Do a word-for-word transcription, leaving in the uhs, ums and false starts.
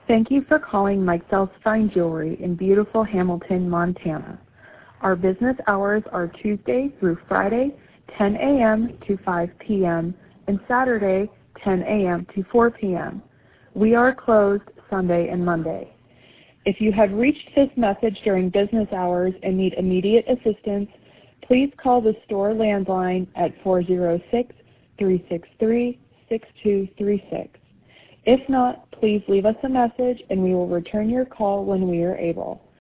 Thank you for calling Mike Sells Fine Jewelry in beautiful Hamilton, Montana. Our business hours are Tuesday through Friday, ten a m to five p m and Saturday, ten a m to four p m We are closed Sunday and Monday. If you have reached this message during business hours and need immediate assistance, please call the store landline at four zero six, three six three, six two three six. If not, please leave us a message and we will return your call when we are able.